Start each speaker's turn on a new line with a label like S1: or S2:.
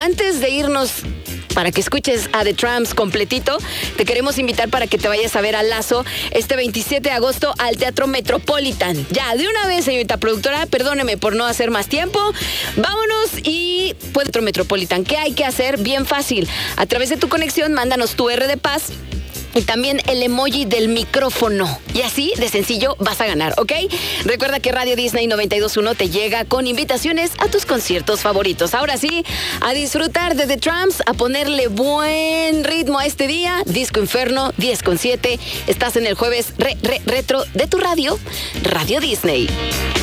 S1: antes de irnos, para que escuches a The Tramps completito, te queremos invitar para que te vayas a ver a Lazo este 27 de agosto al Teatro Metropolitan. Ya, de una vez, señorita productora, perdóneme por no hacer más tiempo. Vámonos y Teatro Metropolitan. ¿Qué hay que hacer? Bien fácil. A través de tu conexión, mándanos tu R de paz y también el emoji del micrófono. Y así, de sencillo, vas a ganar, ¿ok? Recuerda que Radio Disney 92.1 te llega con invitaciones a tus conciertos favoritos. Ahora sí, a disfrutar de The Tramps, a ponerle buen ritmo a este día. Disco Inferno, 10:7. Estás en el jueves retro de tu radio, Radio Disney.